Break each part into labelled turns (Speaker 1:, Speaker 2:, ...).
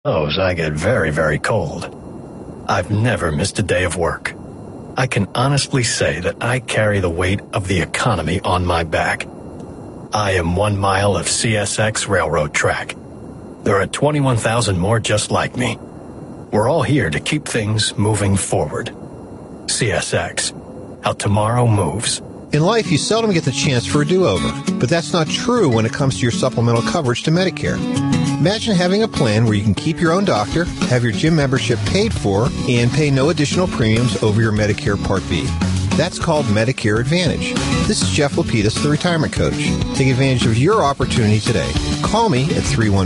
Speaker 1: I get very, very cold. I've never missed a day of work. I can honestly say that I carry the weight of the economy on my back. I am 1 mile of CSX railroad track. There are 21,000 more just like me. We're all here to keep things moving forward. CSX, how tomorrow moves.
Speaker 2: In life, you seldom get the chance for a do-over, but that's not true when it comes to your supplemental coverage to Medicare. Imagine having a plan where you can keep your own doctor, have your gym membership paid for, and pay no additional premiums over your Medicare Part B. That's called Medicare Advantage. This is Jeff Lapidus, the Retirement Coach. Take advantage of your opportunity today. Call me at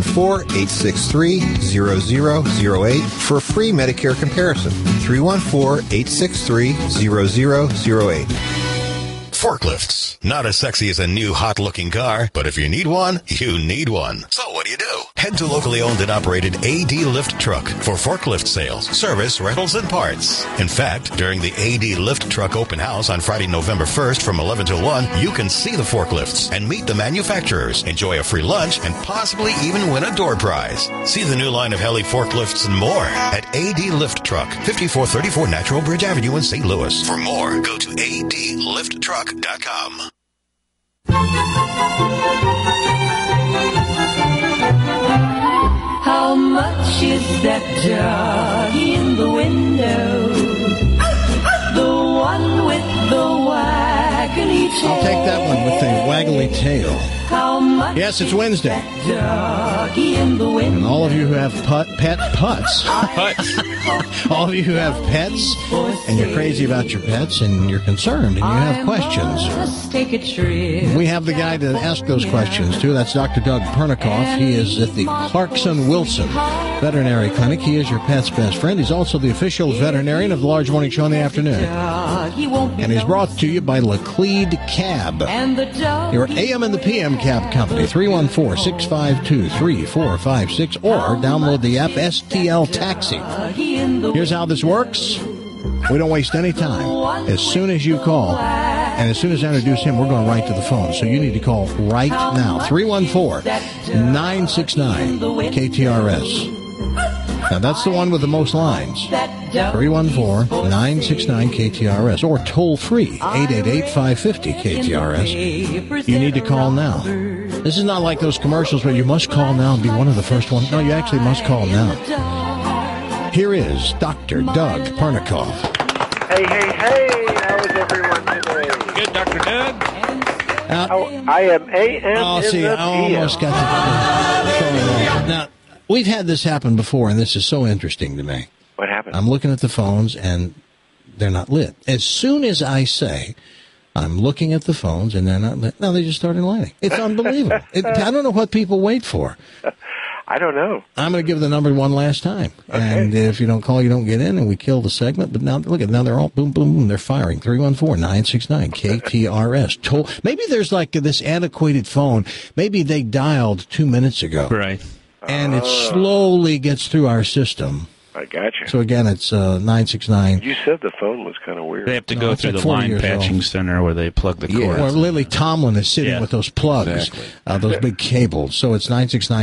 Speaker 2: 314-863-0008 for a free Medicare comparison. 314-863-0008.
Speaker 3: Forklifts. Not as sexy as a new hot-looking car, but if you need one, you need one. So what do? Head to locally owned and operated AD Lift Truck for forklift sales, service, rentals, and parts. In fact, during the AD Lift Truck open house on Friday, November 1st from 11 till 1, you can see the forklifts and meet the manufacturers, enjoy a free lunch, and possibly even win a door prize. See the new line of heli forklifts and more at AD Lift Truck, 5434 Natural Bridge Avenue in St. Louis. For more, go to adlifttruck.com.
Speaker 4: How much is that doggy in the window? The one with the waggly tail.
Speaker 5: I'll take that one with the waggly tail.
Speaker 4: How much?
Speaker 5: Yes, it's Wednesday.
Speaker 4: Doggy in the window.
Speaker 5: And all of you who have pet putts, all of you who have pets, and you're crazy about your pets, and you're concerned, and you have questions.
Speaker 4: Take a trip.
Speaker 5: We have the guy to ask those questions to. That's Dr. Doug Pernikoff. He is at the Clarkson Wilson Veterinary Clinic. He is your pet's best friend. He's also the official veterinarian of the Large Morning Show in the afternoon. And he's brought to you by Laclede Cab, your AM and the PM Cab Company, 314-652-3456, or download the app STL Taxi. Here's how this works. We don't waste any time. As soon as you call, and as soon as I introduce him, we're going right to the phone. So you need to call right now. 314-969-KTRS. Now, that's the one with the most lines. 314-969-KTRS. Or toll-free, 888-550-KTRS. You need to call now. This is not like those commercials where you must call now and be one of the first ones. No, you actually must call now. Here is Dr. Doug Pernikoff.
Speaker 6: Hey. How is everyone today?
Speaker 7: Good, Dr. Doug.
Speaker 6: I am AM
Speaker 5: Oh,
Speaker 6: in
Speaker 5: see,
Speaker 6: the
Speaker 5: I almost got to... Now, we've had this happen before, and this is so interesting to me.
Speaker 6: What happened?
Speaker 5: I'm looking at the phones, and they're not lit. As soon as I say, I'm looking at the phones, and they're not lit, now they just started lighting. It's unbelievable. I don't know what people wait for.
Speaker 6: I don't know.
Speaker 5: I'm going to give the number one last time.
Speaker 6: Okay.
Speaker 5: And if you don't call, you don't get in, and we kill the segment. But now, look at now they're all boom, boom, boom. They're firing. 314-969-KTRS. Maybe there's like this antiquated phone. Maybe they dialed 2 minutes ago.
Speaker 7: Right.
Speaker 5: And it slowly gets through our system.
Speaker 6: I got you.
Speaker 5: So again, it's 969.
Speaker 6: You said the phone was kind of weird.
Speaker 7: They have to go through the line patching center where they plug the cord.
Speaker 5: Where Lily Tomlin is sitting with those plugs,
Speaker 7: exactly.
Speaker 5: Those big cables. So it's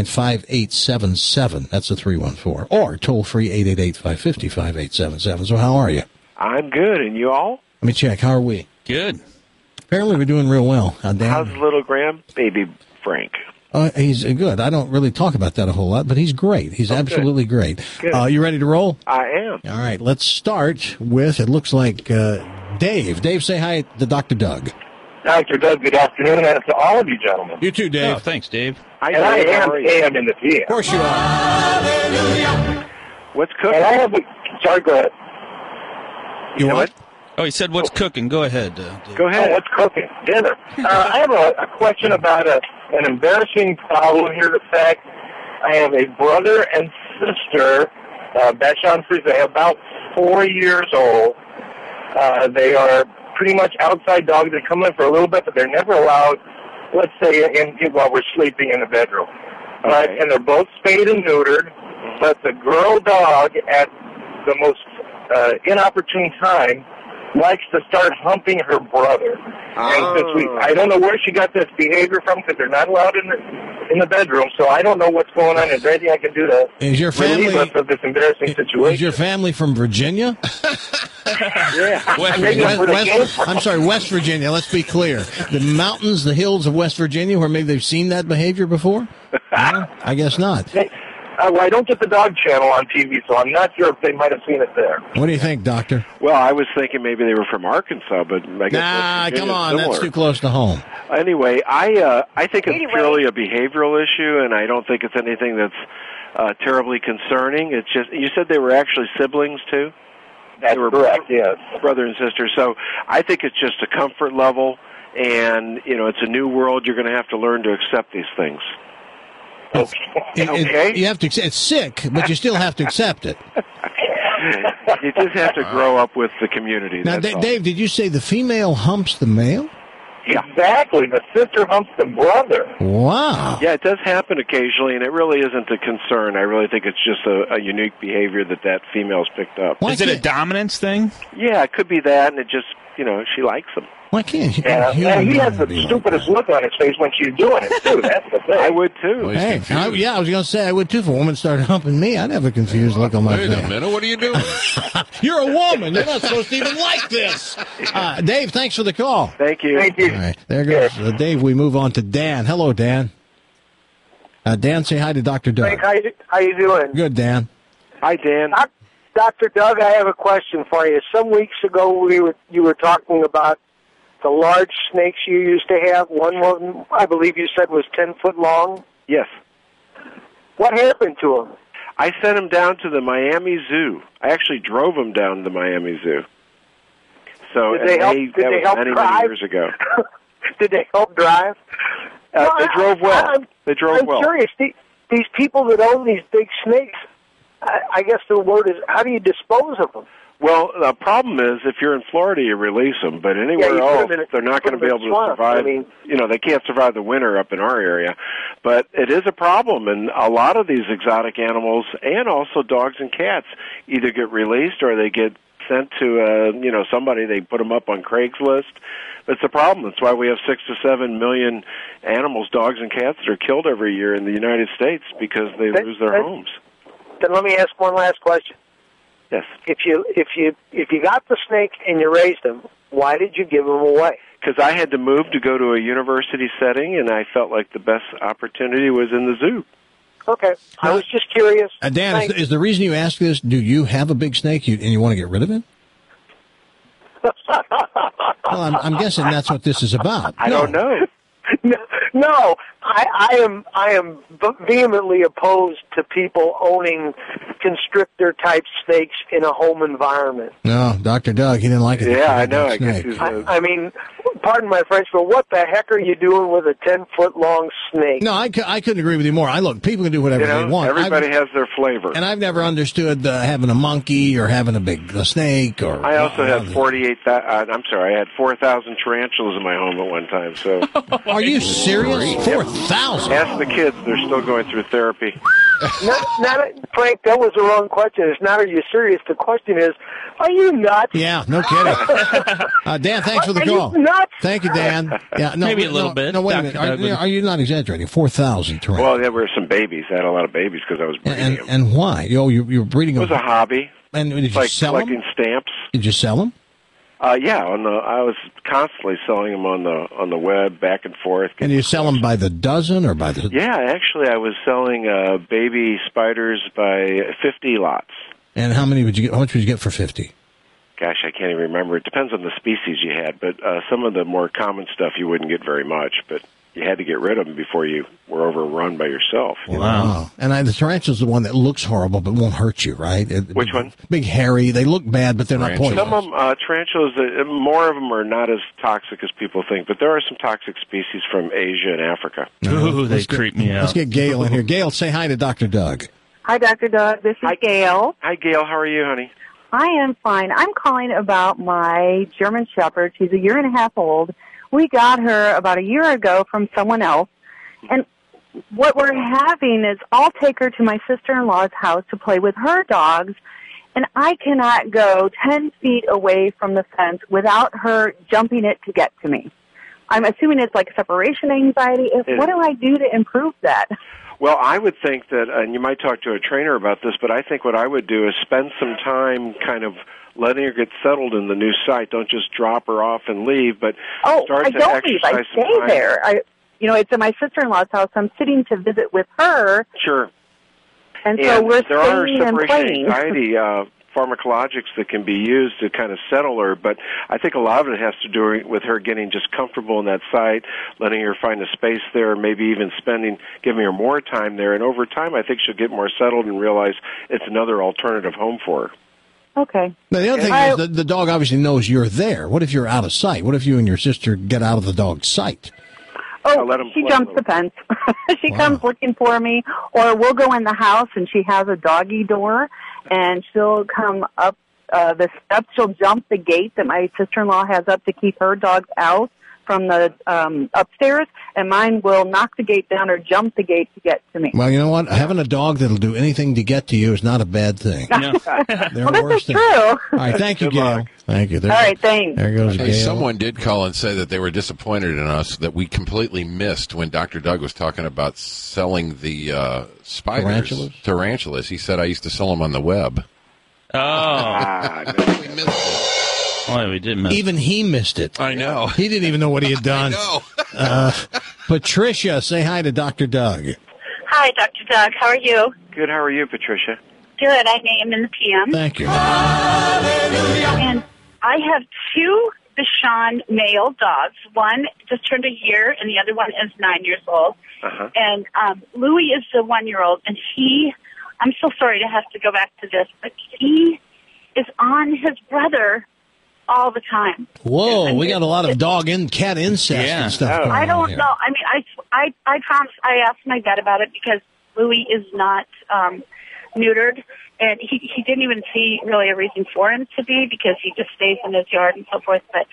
Speaker 5: 969-5877. That's a 314. Or toll-free 888-550-5877. So how are you?
Speaker 6: I'm good. And you all?
Speaker 5: Let me check. How are we?
Speaker 7: Good.
Speaker 5: Apparently we're doing real well.
Speaker 6: How's little Graham? Baby Frank.
Speaker 5: He's good. I don't really talk about that a whole lot, but he's great. He's absolutely great.
Speaker 6: Good.
Speaker 5: You ready to roll?
Speaker 6: I am.
Speaker 5: All right. Let's start with, it looks like, Dave. Dave, say hi to Dr. Doug.
Speaker 8: Dr. Doug, good afternoon, and to all of you gentlemen.
Speaker 5: You too, Dave.
Speaker 7: Oh, thanks, Dave.
Speaker 8: And I am AM in the PM.
Speaker 5: Of course you are.
Speaker 6: What's cooking?
Speaker 8: And I have sorry, go ahead.
Speaker 5: You know what?
Speaker 7: Oh, he said what's cooking. Go ahead.
Speaker 6: Go ahead.
Speaker 8: What's cooking? Dinner. I have a question about an embarrassing problem here. The fact I have a brother and sister, Bachon Frise, about 4 years old. They are pretty much outside dogs. They come in for a little bit, but they're never allowed, let's say, while we're sleeping in the bedroom. And they're both spayed and neutered, but the girl dog at the most inopportune time likes to start humping her brother. And since I don't know where she got this behavior from because they're not allowed in the bedroom, so I don't know what's going on. Is there anything I can do to relieve us of this embarrassing situation?
Speaker 5: Is your family from Virginia?
Speaker 8: Yeah.
Speaker 5: I'm sorry, West Virginia. Let's be clear. The mountains, the hills of West Virginia, where maybe they've seen that behavior before? No, I guess not.
Speaker 8: Well, I don't get the dog channel on TV, so I'm not sure if they might have seen it there.
Speaker 5: What do you think, Doctor?
Speaker 9: Well, I was thinking maybe they were from Arkansas, but I guess
Speaker 5: come on, that's too close to home.
Speaker 9: Anyway, I think it's purely a behavioral issue, and I don't think it's anything that's terribly concerning. It's just, you said they were actually siblings, too?
Speaker 8: That's correct, yes.
Speaker 9: Brother and sister. So I think it's just a comfort level, and, it's a new world. You're going to have to learn to accept these things.
Speaker 5: Okay. You have to. It's sick, but you still have to accept it.
Speaker 9: You just have to grow up with the community.
Speaker 5: Now, Dave, did you say the female humps the male?
Speaker 8: Yeah. Exactly. The sister humps the brother.
Speaker 5: Wow.
Speaker 9: Yeah, it does happen occasionally, and it really isn't a concern. I really think it's just a unique behavior that female's picked up.
Speaker 7: Is it a dominance thing?
Speaker 9: Yeah, it could be that, and it just, she likes them.
Speaker 5: Why can't he?
Speaker 8: And he has the stupidest look on his face when she's doing it, too. That's the thing.
Speaker 9: I would, too.
Speaker 5: Hey, I was going to say I would, too. If a woman started humping me, I'd have a confused look on my face.
Speaker 10: Wait a minute, what are you doing?
Speaker 5: You're a woman. You're not supposed to even like this. Dave, thanks for the call.
Speaker 9: Thank you.
Speaker 8: Thank you.
Speaker 5: All right, there goes Dave. We move on to Dan. Hello, Dan. Dan, say hi to Dr. Doug.
Speaker 6: Frank, how you doing?
Speaker 5: Good, Dan.
Speaker 9: Hi, Dan.
Speaker 6: Dr. Doug, I have a question for you. Some weeks ago, you were talking about the large snakes you used to have. One of them, I believe you said, was 10 foot long.
Speaker 9: Yes.
Speaker 6: What happened to them?
Speaker 9: I sent him down to the Miami Zoo. I actually drove him down to the Miami Zoo. So
Speaker 6: Did they help
Speaker 9: many years ago.
Speaker 6: Did they help drive?
Speaker 9: They drove well.
Speaker 6: I'm curious. These people that own these big snakes, I guess the word is, how do you dispose of them?
Speaker 9: Well, the problem is, if you're in Florida, you release them, but anywhere else, they're not going to be able to survive. They can't survive the winter up in our area. But it is a problem, and a lot of these exotic animals, and also dogs and cats, either get released or they get sent to, somebody. They put them up on Craigslist. It's a problem. That's why we have 6 to 7 million animals, dogs and cats, that are killed every year in the United States because they lose their homes.
Speaker 6: Then let me ask one last question.
Speaker 9: Yes.
Speaker 6: If you got the snake and you raised them, why did you give them away?
Speaker 9: Because I had to move to go to a university setting, and I felt like the best opportunity was in the zoo.
Speaker 6: Okay. I was just curious.
Speaker 5: Dan, is the reason you ask this, do you have a big snake and you want to get rid of it? Well, I'm guessing that's what this is about.
Speaker 9: I don't know.
Speaker 6: No, I am vehemently opposed to people owning constrictor-type snakes in a home environment.
Speaker 5: No, Dr. Doug, he didn't like it.
Speaker 9: Yeah, I know.
Speaker 6: I mean, pardon my French, but what the heck are you doing with a 10-foot-long snake?
Speaker 5: No, I couldn't agree with you more. Look, people can do whatever they want.
Speaker 9: Everybody has their flavor.
Speaker 5: And I've never understood having a monkey or having a snake. Or
Speaker 9: I also had 4,000 tarantulas in my home at one time. So,
Speaker 5: are you serious? 4,000?
Speaker 9: Ask the kids; they're still going through therapy.
Speaker 6: Frank, that was the wrong question. It's not, are you serious? The question is, are you nuts?
Speaker 5: Yeah, no kidding. Dan, thanks for the call.
Speaker 6: Are you nuts?
Speaker 5: Thank you, Dan. Yeah,
Speaker 7: maybe a little bit.
Speaker 5: No, wait a minute. Are you not exaggerating? 4,000 tarantulas.
Speaker 9: Well, there were some babies. I had a lot of babies because I was breeding them.
Speaker 5: And why? You were breeding them.
Speaker 9: It was a hobby.
Speaker 5: And did you sell them?
Speaker 9: Collecting stamps.
Speaker 5: Did you sell them?
Speaker 9: Yeah, I was constantly selling them on the web, back and forth.
Speaker 5: And you sell them by the dozen or by the?
Speaker 9: Yeah, actually, I was selling baby spiders by 50 lots.
Speaker 5: And how many would you get? How much would you get for 50?
Speaker 9: Gosh, I can't even remember. It depends on the species you had, but some of the more common stuff you wouldn't get very much, but you had to get rid of them before you were overrun by yourself.
Speaker 5: Wow. And the tarantula's the one that looks horrible but won't hurt you, right?
Speaker 9: Which one?
Speaker 5: Big, hairy. They look bad, but they're not poisonous.
Speaker 9: Some of them, tarantulas, more of them are not as toxic as people think, but there are some toxic species from Asia and Africa.
Speaker 7: Ooh, they creep me out.
Speaker 5: Let's get Gail in here. Gail, say hi to Dr. Doug.
Speaker 11: Hi, Dr. Doug. This is Gail.
Speaker 9: Hi, Gail. How are you, honey?
Speaker 11: I am fine. I'm calling about my German Shepherd. She's a year and a half old. We got her about a year ago from someone else. And what we're having is I'll take her to my sister-in-law's house to play with her dogs. and I cannot go 10 feet away from the fence without her jumping it to get to me. I'm assuming it's like separation anxiety. What do I do to improve that?
Speaker 9: Well, I would think that, and you might talk to a trainer about this, but I think what I would do is spend some time kind of letting her get settled in the new site. Don't just drop her off and leave, but start to exercise
Speaker 11: leave. I stay there. It's at my sister-in-law's house. I'm sitting to visit with her.
Speaker 9: Sure.
Speaker 11: And so we're staying and playing.
Speaker 9: There are separation anxiety pharmacologics that can be used to kind of settle her, but I think a lot of it has to do with her getting just comfortable in that site, letting her find a space there, maybe even giving her more time there, and over time I think she'll get more settled and realize it's another alternative home for her.
Speaker 11: Okay.
Speaker 5: Now, the other thing is that the dog obviously knows you're there. What if you're out of sight? What if you and your sister get out of the dog's sight?
Speaker 11: Oh, she jumps the fence. She comes looking for me, or we'll go in the house and she has a doggy door, and she'll come up the steps. She'll jump the gate that my sister-in-law has up to keep her dogs out from the upstairs, and mine will knock the gate down or jump the gate to get to me.
Speaker 5: Well, you know what? Having a dog that'll do anything to get to you is not a bad thing.
Speaker 11: No. This is true. All
Speaker 5: right, thank you, Gail. Thank you.
Speaker 11: All right, thanks.
Speaker 5: There goes Gail.
Speaker 10: Someone did call and say that they were disappointed in us, that we completely missed when Dr. Doug was talking about selling the spiders. Tarantulas. He said, I used to sell them on the web.
Speaker 7: Oh.
Speaker 10: We missed it.
Speaker 7: Oh, we did miss.
Speaker 5: Even he missed it.
Speaker 10: I know.
Speaker 5: He didn't even know what he had done.
Speaker 10: I
Speaker 5: know. Patricia, say hi to Dr. Doug.
Speaker 12: Hi, Dr. Doug. How are you?
Speaker 9: Good. How are you, Patricia?
Speaker 12: Good. I'm AM in the PM.
Speaker 5: Thank you.
Speaker 12: And I have 2 Bichon male dogs. One just turned a year, and the other one is 9 years old.
Speaker 9: Uh-huh.
Speaker 12: And Louis is the 1-year-old, and I'm so sorry to have to go back to this, but he is on his brother all the time.
Speaker 5: Whoa, we got a lot of cat incest and stuff.
Speaker 12: I don't know. I mean, I promise. I asked my vet about it because Louis is not neutered, and he didn't even see really a reason for him to be because he just stays in his yard and so forth. But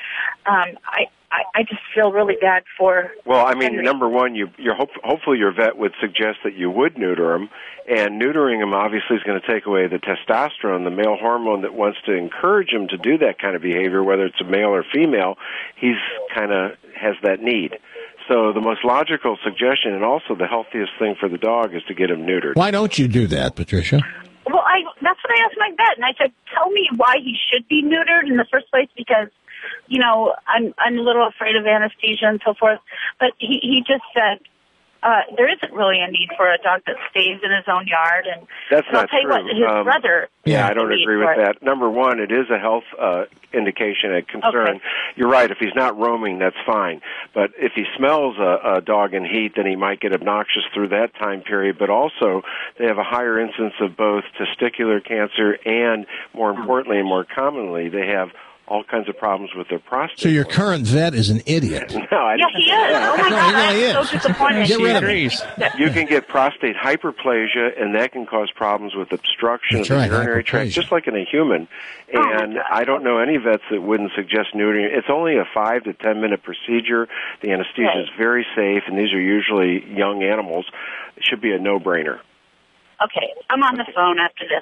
Speaker 12: I just feel really bad for.
Speaker 9: Well, I mean,
Speaker 12: Henry.
Speaker 9: number one, hopefully your vet would suggest that you would neuter him, and neutering him obviously is going to take away the testosterone, the male hormone that wants to encourage him to do that kind of behavior, whether it's a male or female. He's kind of has that need. So the most logical suggestion, and also the healthiest thing for the dog, is to get him neutered.
Speaker 5: Why don't you do that, Patricia?
Speaker 12: Well, that's what I asked my vet, and I said, tell me why he should be neutered in the first place, because, I'm a little afraid of anesthesia and so forth. But he just said, there isn't really a need for a dog that stays in his own yard. And
Speaker 9: that's
Speaker 12: I'll
Speaker 9: not
Speaker 12: tell you
Speaker 9: true.
Speaker 12: what, his brother.
Speaker 9: Yeah, I don't agree with that. Number one, it is a health indication, a concern.
Speaker 12: Okay.
Speaker 9: You're right. If he's not roaming, that's fine. But if he smells a dog in heat, then he might get obnoxious through that time period. But also, they have a higher incidence of both testicular cancer and, more importantly and more commonly, they have all kinds of problems with their prostate.
Speaker 5: So your current vet is an idiot.
Speaker 9: No, I
Speaker 12: Yeah, he is. Oh, my God, I'm so disappointed.
Speaker 5: Get rid of him.
Speaker 9: You can get prostate hyperplasia, and that can cause problems with obstruction of the urinary tract, just like in a human. And I don't know any vets that wouldn't suggest neutering. It's only a 5 to 10 minute procedure. The anesthesia is very safe, and these are usually young animals. It should be a no-brainer.
Speaker 12: Okay, I'm on the phone after this.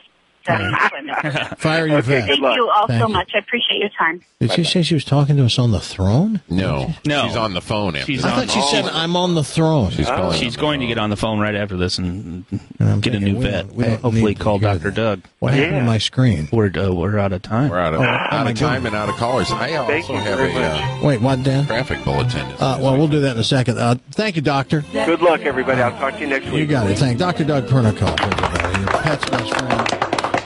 Speaker 5: Fire your vet.
Speaker 12: Thank you all so much. I appreciate your time.
Speaker 5: Did she say she was talking to us on the throne?
Speaker 10: No. She's on the phone.
Speaker 7: She's
Speaker 5: I thought she said, I'm on the throne.
Speaker 7: She's going to get on the phone right after this and get a new vet. Hopefully call Dr. Doug.
Speaker 5: What happened to my screen?
Speaker 7: We're out of time.
Speaker 10: We're out of time and out of callers. I also have a
Speaker 5: wait, what, Dan?
Speaker 10: traffic bulletin.
Speaker 5: Well, we'll do that in a second. Thank you, Doctor.
Speaker 9: Good luck, everybody. I'll talk to you next week.
Speaker 5: You got it. Thank Dr. Doug Pernikoff, everybody. Your pet's best friend.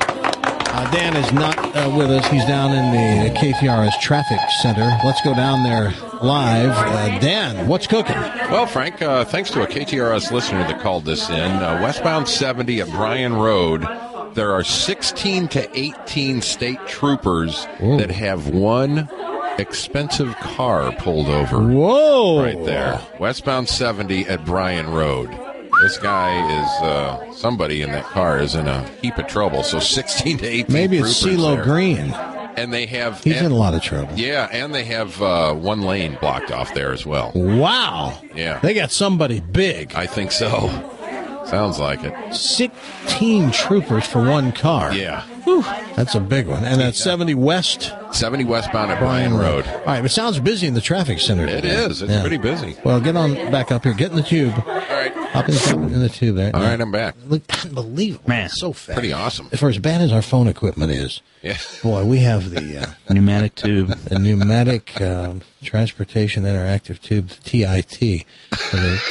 Speaker 5: Dan is not with us. He's down in the KTRS Traffic Center. Let's go down there live. Dan, what's cooking?
Speaker 10: Well, Frank, thanks to a KTRS listener that called this in, westbound 70 at Bryan Road, there are 16 to 18 state troopers that have one expensive car pulled over.
Speaker 5: Whoa!
Speaker 10: Right there. Westbound 70 at Bryan Road. This guy is, somebody in that car is in a heap of trouble. So 16 to 18
Speaker 5: Maybe it's CeeLo
Speaker 10: there.
Speaker 5: Green.
Speaker 10: And they have...
Speaker 5: He's in a lot of trouble.
Speaker 10: Yeah, and they have one lane blocked off there as well.
Speaker 5: Wow.
Speaker 10: Yeah.
Speaker 5: They got somebody big.
Speaker 10: I think so. Sounds like it.
Speaker 5: 16 troopers for one car.
Speaker 10: Yeah.
Speaker 5: That's a big one. And that's 70 West?
Speaker 10: 70 westbound at Bryan Road.
Speaker 5: All right, it sounds busy in the traffic center today.
Speaker 10: It is. It's pretty busy.
Speaker 5: Well, get on back up here. Get in the tube.
Speaker 10: All right.
Speaker 5: Hop in the tube there.
Speaker 10: All right, I'm back.
Speaker 5: Look, unbelievable.
Speaker 7: Man.
Speaker 5: So fast.
Speaker 10: Pretty awesome.
Speaker 5: For as bad as our phone equipment is, boy, we have the
Speaker 7: pneumatic tube.
Speaker 5: The pneumatic transportation interactive tube, the TIT, for the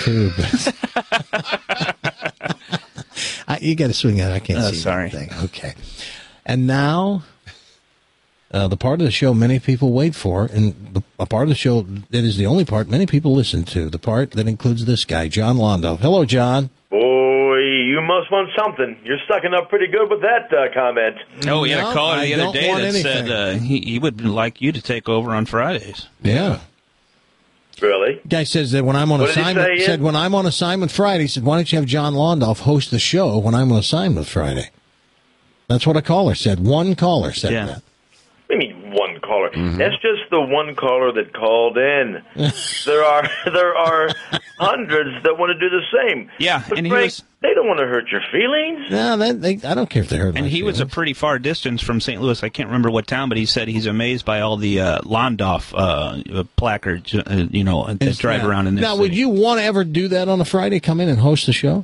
Speaker 5: tube. You got to swing that. I can't see anything. Okay. And now, the part of the show many people wait for, and a part of the show that is the only part many people listen to, the part that includes this guy, John Londo. Hello, John.
Speaker 13: Boy, you must want something. You're sucking up pretty good with that comment.
Speaker 7: Oh, we had a caller the other day that said he would like you to take over on Fridays.
Speaker 5: Yeah.
Speaker 13: Really?
Speaker 5: Guy says that when I'm on assignment, said when I'm on assignment Friday, he said, why don't you have John Londoff host the show when I'm on assignment Friday? That's what a caller said. One caller said that.
Speaker 13: What do you mean one caller? That's just the one caller that called in. there are hundreds that want to do the same.
Speaker 7: Yeah,
Speaker 13: but
Speaker 7: and
Speaker 13: Frank, they don't want to hurt your feelings.
Speaker 5: No, I don't care if they hurt my
Speaker 7: And he
Speaker 5: feelings.
Speaker 7: was a pretty far distance from St. Louis. I can't remember what town, but he said he's amazed by all the Londoff placards, that drive around in this
Speaker 5: Now,
Speaker 7: city.
Speaker 5: would you want to ever do that on a Friday? Come in and host the show?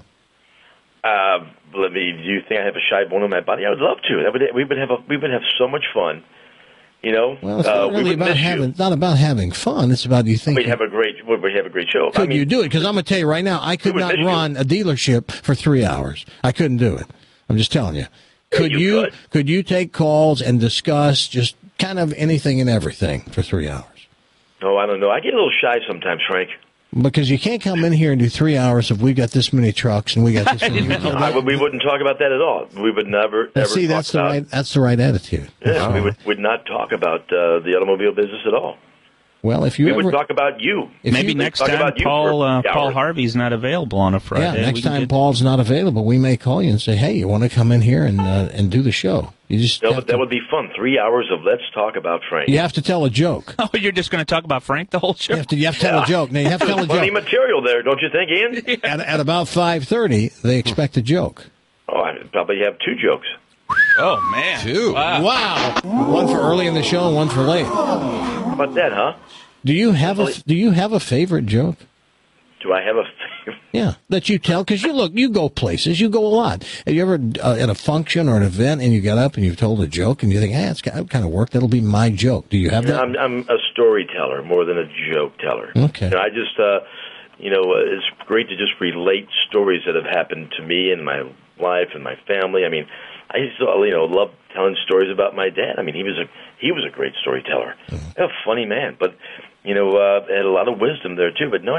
Speaker 13: Do you think I have a shy bone in my body? I would love to. We would have so much fun.
Speaker 5: Well, it's not really not about having fun. It's about you think
Speaker 13: we'd have a great show.
Speaker 5: Could you do it? Because I'm going to tell you right now, I could not run a dealership for 3 hours. I couldn't do it. I'm just telling you. Could you take calls and discuss just kind of anything and everything for 3 hours?
Speaker 13: Oh, I don't know. I get a little shy sometimes, Frank.
Speaker 5: Because you can't come in here and do 3 hours if we've got this many trucks and we got this many.
Speaker 13: We wouldn't talk about that at all. We would never.
Speaker 5: See, that's the right attitude.
Speaker 13: Yeah, we would not talk about the automobile business at all.
Speaker 5: Well, if
Speaker 13: we would talk about you.
Speaker 7: Maybe next time Paul Harvey's not available on a Friday.
Speaker 5: Yeah, next time Paul's not available, we may call you and say, "Hey, you want to come in here and do the show?" You just
Speaker 13: that would be fun. 3 hours of let's talk about Frank.
Speaker 5: You have to tell a joke.
Speaker 7: Oh, you're just going to talk about Frank the whole show?
Speaker 5: You have to tell a joke. Now you have to tell a joke.
Speaker 13: Funny material there, don't you think, Ian?
Speaker 5: At about 5:30, they expect a joke.
Speaker 13: Oh, I probably have 2 jokes.
Speaker 7: Oh man,
Speaker 10: 2!
Speaker 5: Wow. One for early in the show and one for late.
Speaker 13: How about that, huh?
Speaker 5: Do you have a favorite joke?
Speaker 13: Do I have a favorite?
Speaker 5: Yeah, that you tell, because you go places, you go a lot. Have you ever at a function or an event and you get up and you've told a joke and you think, hey, that kind of work, that'll be my joke. Do you have that?
Speaker 13: I'm a storyteller more than a joke teller.
Speaker 5: Okay.
Speaker 13: I just, it's great to just relate stories that have happened to me in my life and my family. I mean, I used to, love telling stories about my dad. I mean, he was a great storyteller, a funny man, but had a lot of wisdom there too. But no,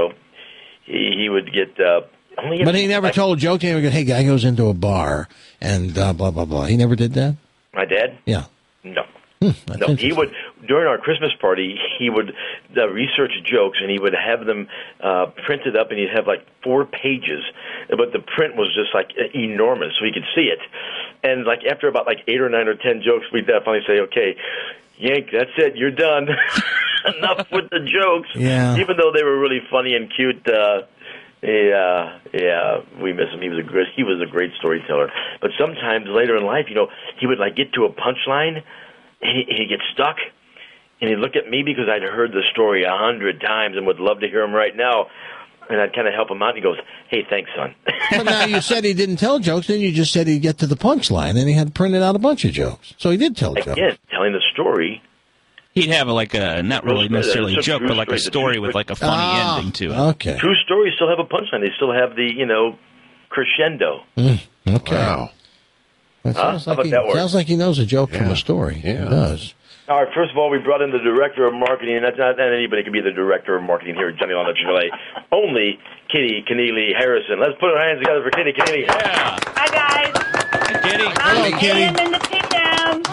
Speaker 13: he would get.
Speaker 5: But he never told a joke. He never go, hey, guy goes into a bar and blah blah blah. He never did that.
Speaker 13: My dad?
Speaker 5: Yeah.
Speaker 13: No. No, he would, during our Christmas party, he would research jokes, and he would have them printed up, and he'd have like 4 pages, but the print was just like enormous, so he could see it. And like after about like 8 or 9 or 10 jokes, we'd finally say, okay, Yank, that's it, you're done. Enough with the jokes.
Speaker 5: Yeah.
Speaker 13: Even though they were really funny and cute, we miss him. He was a great storyteller. But sometimes later in life, he would like get to a punchline, and he'd get stuck, and he'd look at me because I'd heard the story 100 times and would love to hear him right now. And I'd kind of help him out, and he goes, hey, thanks, son.
Speaker 5: But now you said he didn't tell jokes, then you just said he'd get to the punchline, and he had printed out a bunch of jokes. So he did tell jokes.
Speaker 13: Again, telling the story.
Speaker 7: He'd have like a, not really necessarily a joke, but like a story with like a funny ending to it.
Speaker 5: Okay.
Speaker 13: True stories still have a punchline. They still have the, crescendo.
Speaker 5: Okay.
Speaker 10: Wow.
Speaker 5: That sounds like he knows a joke from a story.
Speaker 10: Yeah.
Speaker 5: He does.
Speaker 13: All right, first of all, we brought in the director of marketing, and that's not anybody can be the director of marketing here at Johnny Laundry Chevrolet. Only Kitty Keneally Harrison. Let's put our hands together for Kitty Keneally.
Speaker 7: Yeah.
Speaker 12: Hi, guys.
Speaker 7: Hi, Kitty.
Speaker 5: Hello, Kitty.
Speaker 12: I'm in the PM.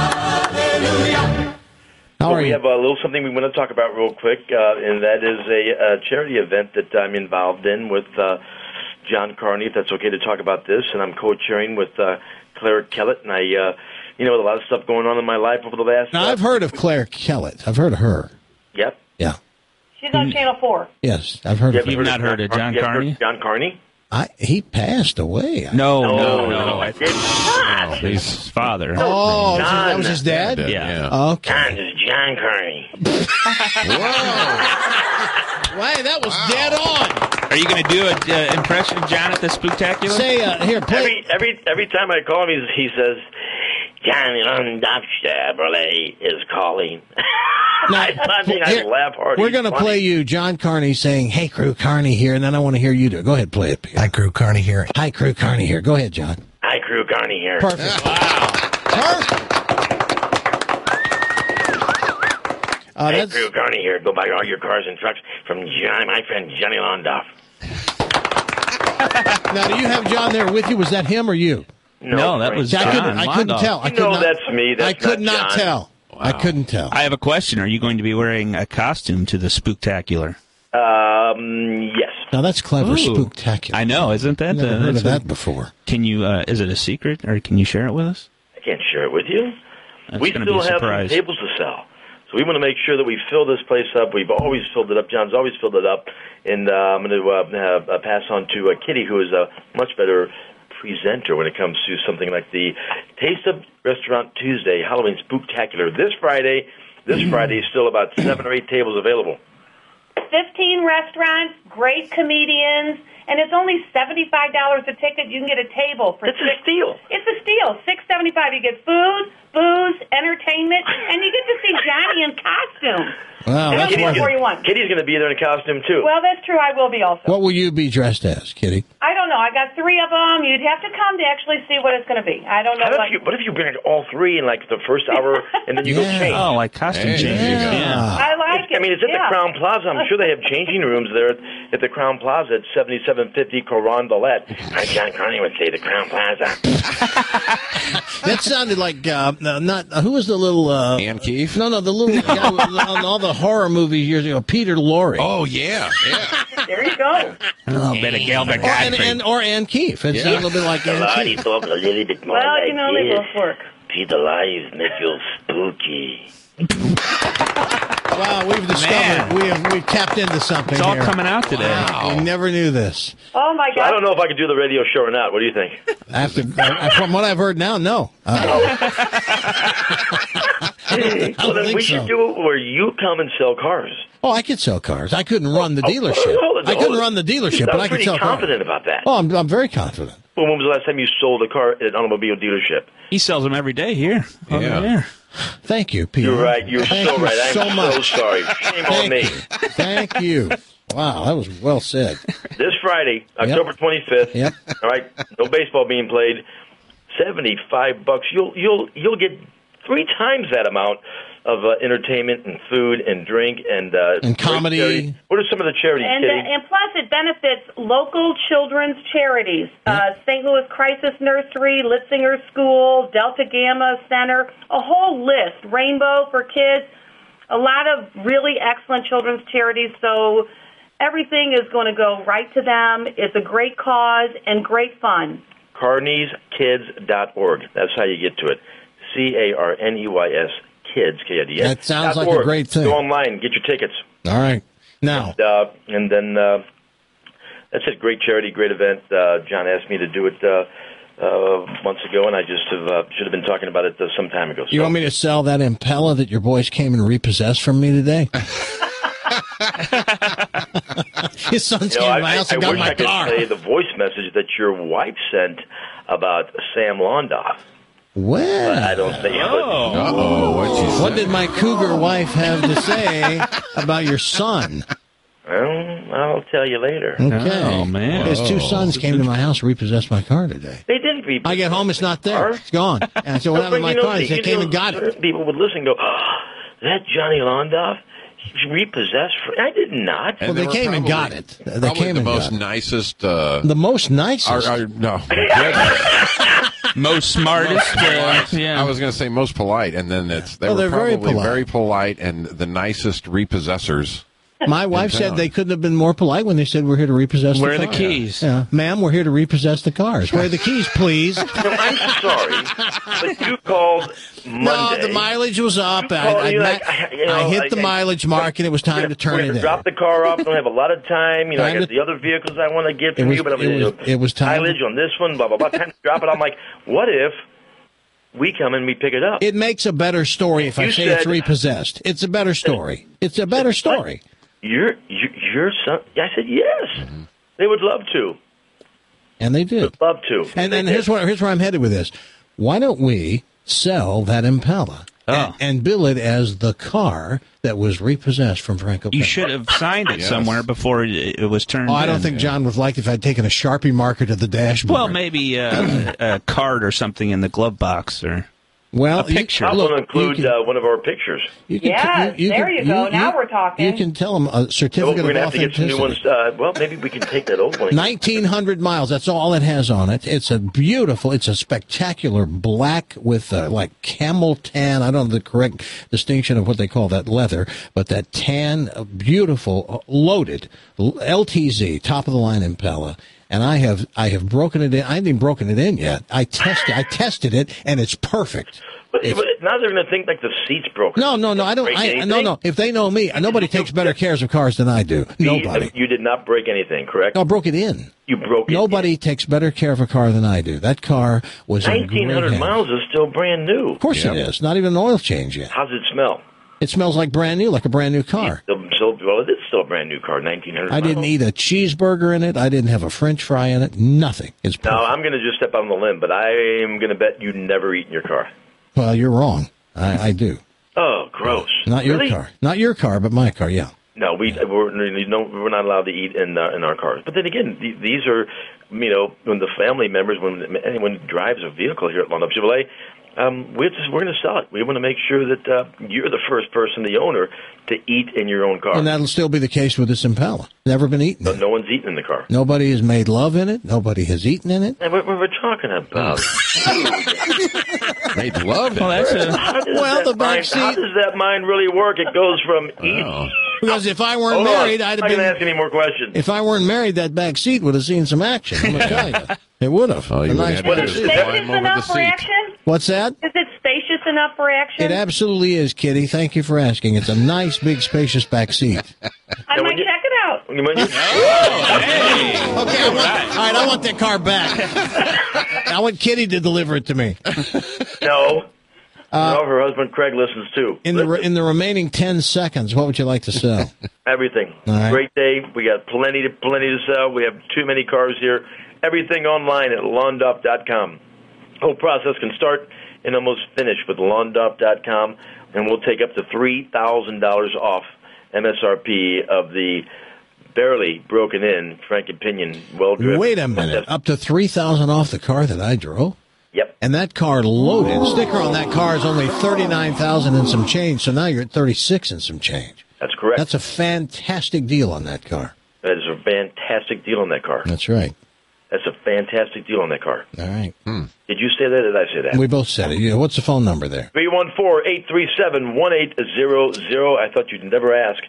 Speaker 5: How are
Speaker 13: we
Speaker 5: you?
Speaker 13: have a little something we want to talk about real quick, and that is a charity event that I'm involved in with John Carney, if that's okay to talk about this, and I'm co-chairing with Claire Kellett, and I... with a lot of stuff going on in my life over the last...
Speaker 5: Now, I've heard of Claire Kellett. I've heard of her.
Speaker 13: Yep.
Speaker 5: Yeah.
Speaker 12: She's on Channel 4.
Speaker 5: Yes, I've heard of her.
Speaker 7: You've not heard of John Carney?
Speaker 13: John Carney?
Speaker 5: He passed away.
Speaker 7: No.
Speaker 13: I did not.
Speaker 7: His father.
Speaker 5: Oh, that was his dad?
Speaker 7: Yeah.
Speaker 5: Okay.
Speaker 13: John, this is John Carney.
Speaker 5: Why, that was dead on.
Speaker 7: Are you going to do an impression of John at the Spooktacular?
Speaker 5: Say, here, play.
Speaker 13: Every time I call him, he says, Johnny Londoff Chevrolet is calling. I laugh hard.
Speaker 5: We're going to play you John Carney saying, "Hey, crew, Carney here," and then I want to hear you do it. Go ahead, play it. Peter.
Speaker 14: Hi, crew, Carney here.
Speaker 5: Hi, crew, Carney here. Go ahead, John.
Speaker 13: Hi, crew, Carney here.
Speaker 5: Perfect.
Speaker 13: Wow.
Speaker 5: Perfect.
Speaker 13: Hey, crew, Carney here. Go buy all your cars and trucks from my friend Johnny Londoff.
Speaker 5: Now, do you have John there with you? Was that him or you?
Speaker 7: No, that was John.
Speaker 5: I couldn't tell.
Speaker 13: That's me.
Speaker 5: I could not tell. Wow. I couldn't tell.
Speaker 7: I have a question. Are you going to be wearing a costume to the Spooktacular?
Speaker 13: Yes.
Speaker 5: Now that's clever. Spooktacular.
Speaker 7: I know, isn't that?
Speaker 5: Never heard of that before.
Speaker 7: Can you? Is it a secret, or can you share it with us?
Speaker 13: I can't share it with you.
Speaker 7: That's
Speaker 13: we still have some tables to sell, so we want to make sure that we fill this place up. We've always filled it up. John's always filled it up, and I'm going to pass on to Kitty, who is a much better presenter when it comes to something like the Taste of Restaurant Tuesday Halloween Spooktacular this Friday. This Friday is still about 7 or 8 tables available.
Speaker 15: 15 restaurants, great comedians, and it's only $75 a ticket. You can get a table for.
Speaker 13: It's a steal.
Speaker 15: It's a steal. $6.75. You get food, booze, entertainment, and you get to see Johnny in costume.
Speaker 5: Wow, that's
Speaker 15: wonderful.
Speaker 13: Kitty's going to be there in a costume too.
Speaker 15: Well, that's true. I will be also.
Speaker 5: What will you be dressed as, Kitty?
Speaker 15: I don't know. I got 3 of them. You'd have to come to actually see what it's going to be. I don't know.
Speaker 13: What if you bring all 3 in like the first hour, and then you go change?
Speaker 7: Oh, like costume changes. Yeah.
Speaker 15: I like it.
Speaker 13: I mean, it's at the Crown Plaza. I'm sure they have changing rooms there at the Crown Plaza at 7750 Carondelet. John Carney would say the Crown Plaza.
Speaker 5: That sounded like who was the little
Speaker 10: Ann Keefe?
Speaker 5: No, the little guy on all the horror movies years ago, Peter Lorre.
Speaker 10: Oh yeah.
Speaker 15: There you go.
Speaker 7: A little bit of Gilbert Gottfried.
Speaker 5: Or Ann Keefe. It's a little bit like Ann Keefe.
Speaker 13: Talk a little bit more
Speaker 15: well, you know, they both work.
Speaker 13: Peter Lies make you spooky.
Speaker 5: Wow, we've discovered we've tapped into something.
Speaker 7: It's all
Speaker 5: here.
Speaker 7: coming out today.
Speaker 5: Wow. We never knew this.
Speaker 15: Oh my God!
Speaker 13: I don't know if I could do the radio show or not. What do you think?
Speaker 5: From what I've heard now, no.
Speaker 13: Well, then we should do it where you come and sell cars.
Speaker 5: Oh, I could sell cars. I couldn't run the dealership. I couldn't run the dealership, but I could sell cars.
Speaker 13: I'm pretty confident about that.
Speaker 5: Oh, I'm very confident.
Speaker 13: Well, when was the last time you sold a car at an automobile dealership?
Speaker 7: He sells them every day here.
Speaker 10: Yeah.
Speaker 5: Thank you, Peter.
Speaker 13: You're right. You're so right. I'm so sorry. Shame on me.
Speaker 5: Thank you. Wow, that was well said.
Speaker 13: This Friday, October 25th.
Speaker 5: Yep.
Speaker 13: All right. No baseball being played. $75. You'll get 3 times that amount of entertainment and food and drink and
Speaker 5: comedy.
Speaker 13: Charity. What are some of the charities?
Speaker 15: And plus, it benefits local children's charities: St. Louis Crisis Nursery, Litzinger School, Delta Gamma Center, a whole list. Rainbow for Kids, a lot of really excellent children's charities. So everything is going to go right to them. It's a great cause and great fun.
Speaker 13: CarneysKids.org. That's how you get to it. CARNEYS. Kids, KIDS.
Speaker 5: That sounds like a great thing.
Speaker 13: Go online, get your tickets.
Speaker 5: All right. Now.
Speaker 13: And then that's a great charity, great event. John asked me to do it months ago, and I just should have been talking about it some time ago. So.
Speaker 5: You want me to sell that Impala that your boys came and repossessed from me today? His sons came to my house and got my car.
Speaker 13: I wish I could play the voice message that your wife sent about Sam Londoff.
Speaker 5: Well,
Speaker 13: but I don't think.
Speaker 5: What did my cougar wife have to say about your son?
Speaker 13: Well, I'll tell you later.
Speaker 5: Okay.
Speaker 7: Oh, man.
Speaker 5: His 2 sons came to my house and repossessed my car today.
Speaker 13: They didn't repossess.
Speaker 5: I get home, it's not there. It's gone. And I said, what happened to my car? They came and got it.
Speaker 13: People would listen and go, that Johnny Londoff? Repossessed? I did not.
Speaker 5: Well, they came and got it. They came
Speaker 10: and
Speaker 5: got
Speaker 10: it.
Speaker 5: Nicest.
Speaker 10: The
Speaker 5: most nicest?
Speaker 10: No.
Speaker 7: Most smartest.
Speaker 10: I was going to say most polite, and then they're
Speaker 5: very
Speaker 10: probably
Speaker 5: polite.
Speaker 10: very polite and the nicest repossessors
Speaker 5: My wife said they couldn't have been more polite when they said we're here to repossess the car.
Speaker 7: Where are the keys?
Speaker 5: Yeah. Ma'am, we're here to repossess the cars. Where are the keys, please?
Speaker 13: No, I'm sorry, but you called Monday.
Speaker 5: No, the mileage was up. I hit the mileage mark, and it was time to turn it in.
Speaker 13: Drop the car off. I don't have a lot of time. I got the other vehicles I want to get from you, but
Speaker 5: it was time.
Speaker 13: Mileage on this one, blah, blah, blah. Time to drop it. I'm like, what if we come and we pick it up?
Speaker 5: It makes a better story if I say it's repossessed. It's a better story. It's a better story.
Speaker 13: Your son? I said yes. Mm-hmm. They would love to.
Speaker 5: And they did.
Speaker 13: Would love to.
Speaker 5: And here's where I'm headed with this. Why don't we sell that Impala and bill it as the car that was repossessed from Franco Pena?
Speaker 7: You should have signed it somewhere before it was turned in.
Speaker 5: I don't think John would like if I'd taken a Sharpie marker to the dashboard.
Speaker 7: Well, maybe a card or something in the glove box or a picture.
Speaker 13: I'm going to include one of our pictures.
Speaker 15: There you go. Now we're talking.
Speaker 5: You can tell them a certificate
Speaker 13: we're
Speaker 5: of
Speaker 13: going to have to get some new ones. Well, maybe we can take that old one.
Speaker 5: 1,900 miles. That's all it has on it. It's a spectacular black with like camel tan. I don't know the correct distinction of what they call that leather, but that tan, beautiful, loaded LTZ, top of the line Impala. And I have broken it in. I haven't even broken it in yet. I tested it, and it's perfect.
Speaker 13: But now they're going to think like the seat's broken.
Speaker 5: No. I don't. No. If they know me, nobody takes better cares of cars than I do. Nobody.
Speaker 13: You did not break anything, correct?
Speaker 5: No, I broke it in.
Speaker 13: You broke it.
Speaker 5: Nobody takes better care of a car than I do. That car was
Speaker 13: 1,900 miles is still brand new.
Speaker 5: Of course it is. Not even an oil change yet.
Speaker 13: How's it smell?
Speaker 5: It smells like brand new, like a brand new car.
Speaker 13: Well, it is still a brand new car, 1,900 miles.
Speaker 5: I didn't eat a cheeseburger in it. I didn't have a French fry in it. Nothing. It's perfect.
Speaker 13: Now, I'm going to just step on the limb, but I am going to bet you never eat in your car.
Speaker 5: Well, you're wrong. I do.
Speaker 13: Oh, gross.
Speaker 5: Not your car. Not your car, but my car, yeah.
Speaker 13: No, we're not allowed to eat in our cars. But then again, these are, when the family members, when anyone drives a vehicle here at Lund Up Chevrolet, we're going to sell it. We want to make sure that you're the first person, the owner, to eat in your own car.
Speaker 5: And that'll still be the case with this Impala. Never been eaten.
Speaker 13: No one's eaten in the car.
Speaker 5: Nobody has made love in it. Nobody has eaten in it.
Speaker 13: And what we're talking about.
Speaker 10: Made love in
Speaker 5: it. The back seat.
Speaker 13: How does that mind really work? It goes from eating.
Speaker 5: Because if I weren't married, I'd have been.
Speaker 13: I'm not going to ask any more questions.
Speaker 5: If I weren't married, that back seat would have seen some action. I'm going to tell you. It would have.
Speaker 10: Oh, you would have
Speaker 15: Is it spacious enough for action?
Speaker 5: What's that?
Speaker 15: Is it spacious enough for action?
Speaker 5: It absolutely is, Kitty. Thank you for asking. It's a nice, big, spacious back seat.
Speaker 15: I might check it out.
Speaker 5: Okay, all right, I want that car back. I want Kitty to deliver it to me.
Speaker 13: No. Her husband Craig listens too.
Speaker 5: In the remaining 10 seconds, what would you like to sell?
Speaker 13: Everything.
Speaker 5: Right.
Speaker 13: Great day. We got plenty to sell. We have too many cars here. Everything online at LundUp.com. Whole process can start and almost finish with LundUp.com, and we'll take up to $3,000 off MSRP of the barely broken in Frank Pinion well-driven.
Speaker 5: Wait a minute. Up to $3,000 off the car that I drove?
Speaker 13: Yep.
Speaker 5: And that car loaded. Sticker on that car is only $39,000 and some change, so now you're at $36,000 and some change.
Speaker 13: That's correct.
Speaker 5: That's a fantastic deal on that car.
Speaker 13: That is a fantastic deal on that car.
Speaker 5: That's right.
Speaker 13: That's a fantastic deal on that car.
Speaker 5: All right.
Speaker 13: Did you say that or did I say that?
Speaker 5: We both said it. What's the phone number there?
Speaker 13: 314-837-1800. I thought you'd never ask.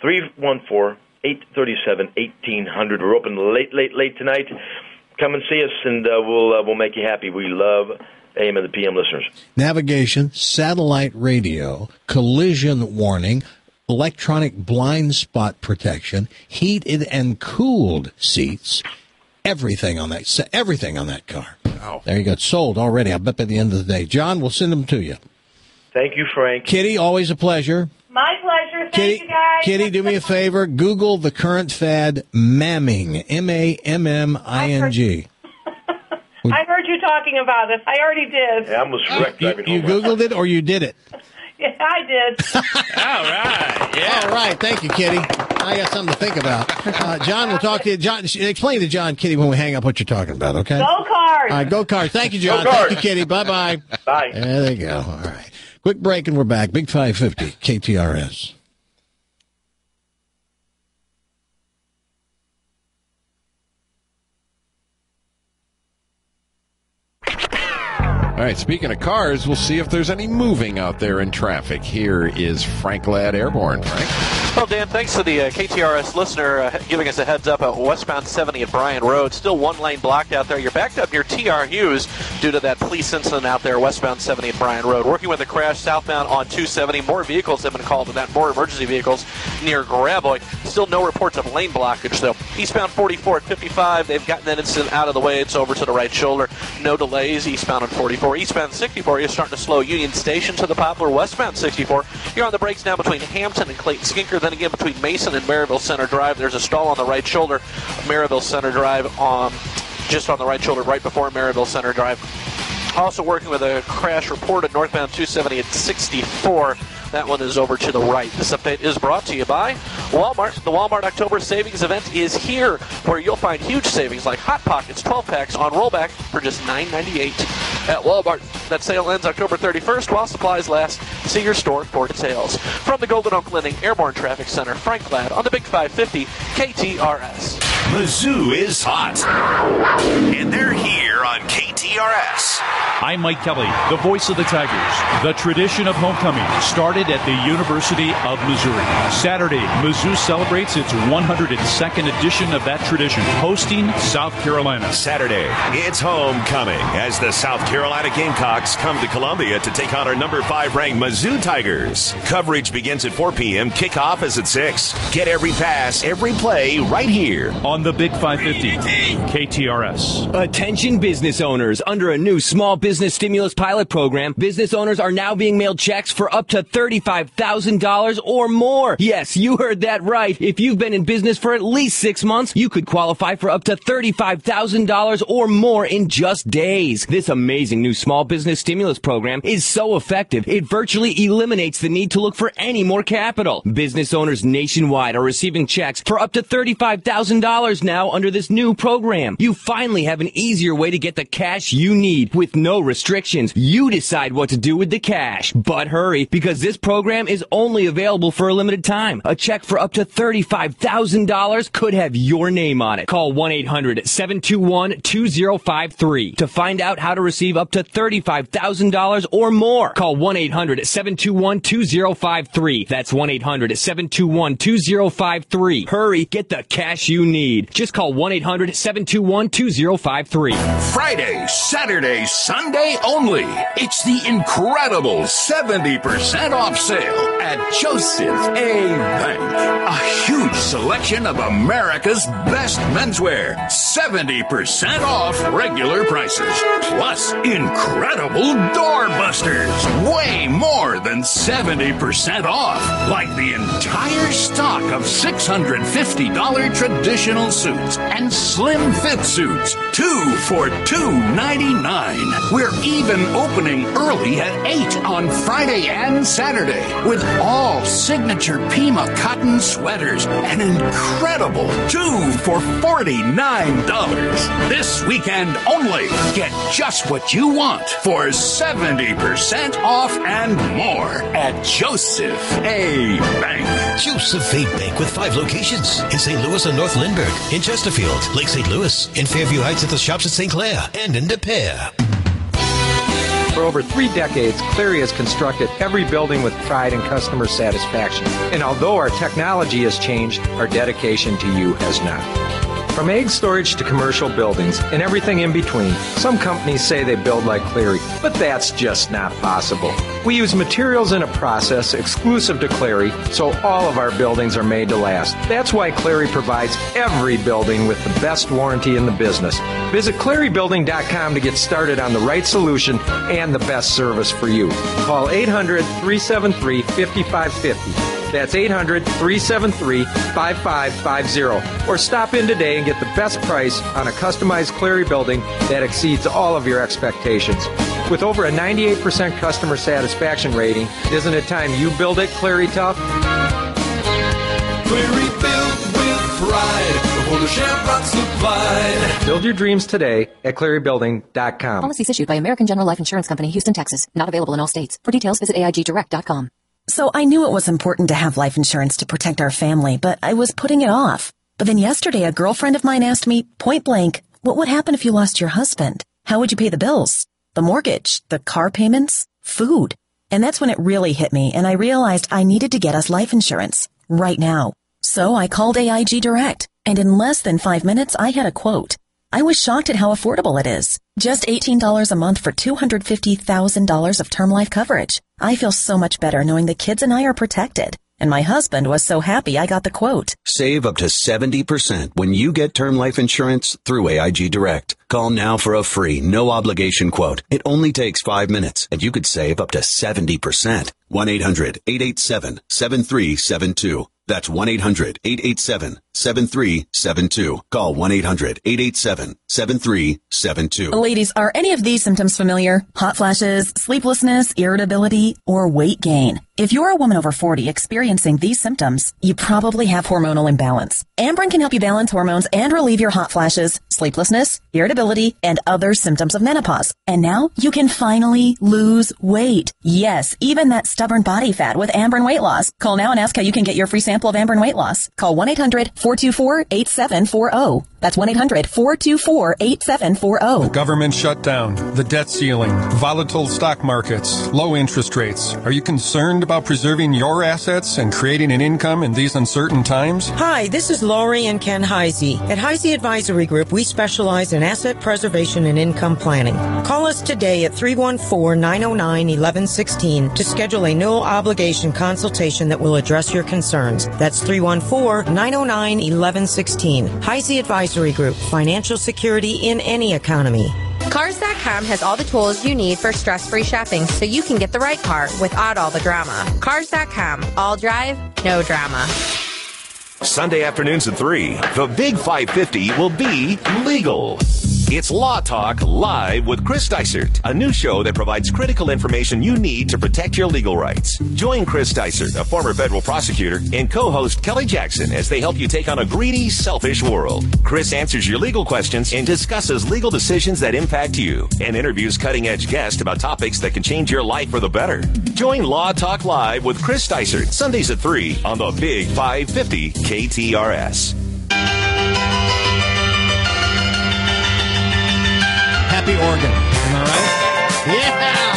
Speaker 13: 314-837-1800. We're open late tonight. Come and see us, and we'll make you happy. We love AM and the PM listeners.
Speaker 5: Navigation, satellite radio, collision warning, electronic blind spot protection, heated and cooled seats. Everything on that car. Wow. There you go. It's sold already. I bet by the end of the day. John, we'll send them to you.
Speaker 13: Thank you, Frank.
Speaker 5: Kitty, always a pleasure.
Speaker 15: My pleasure. Thank you, guys.
Speaker 5: Kitty, do me a favor. Google the current fad, mamming. M-A-M-M-I-N-G.
Speaker 15: I heard you talking about it. I already did.
Speaker 13: Yeah, I almost wrecked driving home.
Speaker 5: You Googled it or you did it?
Speaker 15: Yeah, I did.
Speaker 7: All right. Yeah.
Speaker 5: All right. Thank you, Kitty. I got something to think about. John, we'll talk to you. John, explain to John, Kitty, when we hang up what you're talking about, okay?
Speaker 15: Go Cars.
Speaker 5: All right, go Cars. Thank you, John. Thank you, Kitty. Bye-bye.
Speaker 13: Bye.
Speaker 5: There you go. All right. Quick break and we're back. Big 550, KTRS.
Speaker 10: All right, speaking of cars, we'll see if there's any moving out there in traffic. Here is Frank Ladd Airborne. Frank?
Speaker 14: Well, Dan, thanks to the KTRS listener giving us a heads up at westbound 70 at Bryan Road. Still one lane blocked out there. You're backed up near T.R. Hughes due to that police incident out there westbound 70 at Bryan Road. Working with a crash southbound on 270. More vehicles have been called to that. More emergency vehicles near Graboid. Still no reports of lane blockage, though. Eastbound 44 at 55. They've gotten that incident out of the way. It's over to the right shoulder. No delays eastbound on 44. Eastbound 64, you're starting to slow Union Station to the Poplar. Westbound 64, you're on the brakes now between Hampton and Clayton Skinker. Then again between Mason and Maryville Center Drive. There's a stall on the right shoulder. Maryville Center Drive just on the right shoulder right before Maryville Center Drive. Also working with a crash reported northbound 270 at 64. That one is over to the right. This update is brought to you by Walmart. The Walmart October Savings Event is here, where you'll find huge savings like Hot Pockets 12 packs on rollback for just $9.98 at Walmart. That sale ends October 31st while supplies last. See your store for details. From the Golden Oak Lending Airborne Traffic Center, Frank Ladd on the Big 550 KTRS.
Speaker 16: Mizzou is hot, and they're here on KTRS.
Speaker 17: I'm Mike Kelly, the voice of the Tigers. The tradition of homecoming started at the University of Missouri. Saturday, Mizzou celebrates its 102nd edition of that tradition, hosting South Carolina.
Speaker 16: Saturday, it's homecoming as the South Carolina Gamecocks come to Columbia to take on our number 5 ranked Mizzou Tigers. Coverage begins at 4 p.m. Kickoff is at 6. Get every pass, every play right here
Speaker 17: on the Big 550 KTRS.
Speaker 18: Attention business owners. Under a new small business stimulus pilot program, business owners are now being mailed checks for up to $35,000 or more. Yes, you heard that right. If you've been in business for at least 6 months, you could qualify for up to $35,000 or more in just days. This amazing new small business stimulus program is so effective, it virtually eliminates the need to look for any more capital. Business owners nationwide are receiving checks for up to $35,000 now under this new program. You finally have an easier way to get the cash you need with no restrictions. You decide what to do with the cash. But hurry, because this program is only available for a limited time. A check for up to $35,000 could have your name on it. Call 1-800-721-2053 to find out how to receive up to $35,000 or more. Call 1-800-721-2053. That's 1-800-721-2053. Hurry, get the cash you need. Just call 1-800-721-2053.
Speaker 16: Friday, Saturday, Sunday only. It's the incredible 70% off sale at Joseph A. Bank. A huge selection of America's best menswear. 70% off regular prices. Plus incredible doorbusters. Way more than 70% off. Like the entire stock of $650 traditional suits and slim fit suits. 2 for $299. We're even opening early at 8 on Friday and Saturday with all signature Pima cotton sweaters. An incredible 2 for $49. This weekend only. Get just what you want for 70% off and more at Joseph A. Bank.
Speaker 19: Joseph A. Bank with 5 locations in St. Louis and North Lindbergh, in Chesterfield, Lake St. Louis, in Fairview Heights at the shops at St. Clair, and in De Pere.
Speaker 20: For over 3 decades, Cleary has constructed every building with pride and customer satisfaction. And although our technology has changed, our dedication to you has not. From egg storage to commercial buildings and everything in between, some companies say they build like Cleary, but that's just not possible. We use materials in a process exclusive to Cleary, so all of our buildings are made to last. That's why Cleary provides every building with the best warranty in the business. Visit ClearyBuilding.com to get started on the right solution and the best service for you. Call 800-373-5550. That's 800-373-5550. Or stop in today and get the best price on a customized Cleary building that exceeds all of your expectations. With over a 98% customer satisfaction rating, isn't it time you build it Cleary tough?
Speaker 21: Cleary built with pride before the shamrocks applied.
Speaker 20: Build your dreams today at ClearyBuilding.com.
Speaker 22: Policies issued by American General Life Insurance Company, Houston, Texas. Not available in all states. For details, visit AIGdirect.com.
Speaker 23: So I knew it was important to have life insurance to protect our family, but I was putting it off. But then yesterday, a girlfriend of mine asked me, point blank, what would happen if you lost your husband? How would you pay the bills? The mortgage, the car payments, food. And that's when it really hit me, and I realized I needed to get us life insurance. right now. So I called AIG Direct, and in less than 5 minutes, I had a quote. I was shocked at how affordable it is. Just $18 a month for $250,000 of term life coverage. I feel so much better knowing the kids and I are protected. And my husband was so happy I got the quote.
Speaker 1: Save up to 70% when you get term life insurance through AIG Direct. Call now for a free, no-obligation quote. It only takes 5 minutes, and you could save up to 70%. 1-800-887-7372. That's 1-800-887-7372. Call 1-800-887-7372.
Speaker 23: Ladies, are any of these symptoms familiar? Hot flashes, sleeplessness, irritability, or weight gain? If you're a woman over 40 experiencing these symptoms, you probably have hormonal imbalance. Ambren can help you balance hormones and relieve your hot flashes, sleeplessness, irritability, and other symptoms of menopause. And now you can finally lose weight. Yes, even that stubborn body fat with Ambren Weight Loss. Call now and ask how you can get your free sample of Ambren Weight Loss. Call 1-800-424-8740. That's 1-800-424-8740.
Speaker 2: The government shutdown, the debt ceiling, volatile stock markets, low interest rates. Are you concerned about preserving your assets and creating an income in these uncertain times?
Speaker 3: Hi, this is Lori and Ken Heisey. At Heisey Advisory Group, we specialize in asset preservation and income planning. Call us today at 314-909-1116 to schedule a no-obligation consultation that will address your concerns. That's 314-909-1116. Heisey Advisory Group, financial security in any economy.
Speaker 24: Cars.com has all the tools you need for stress-free shopping so you can get the right car without all the drama. Cars.com. All drive, no drama.
Speaker 25: Sunday afternoons at 3, the Big 550 will be legal. It's Law Talk Live with Chris Dysart, a new show that provides critical information you need to protect your legal rights. Join Chris Dysart, a former federal prosecutor, and co-host Kelly Jackson as they help you take on a greedy, selfish world. Chris answers your legal questions and discusses legal decisions that impact you, and interviews cutting-edge guests about topics that can change your life for the better. Join Law Talk Live with Chris Dysart, Sundays at 3 on the Big 550 KTRS.
Speaker 5: Happy Oregon. Am I right? Yeah!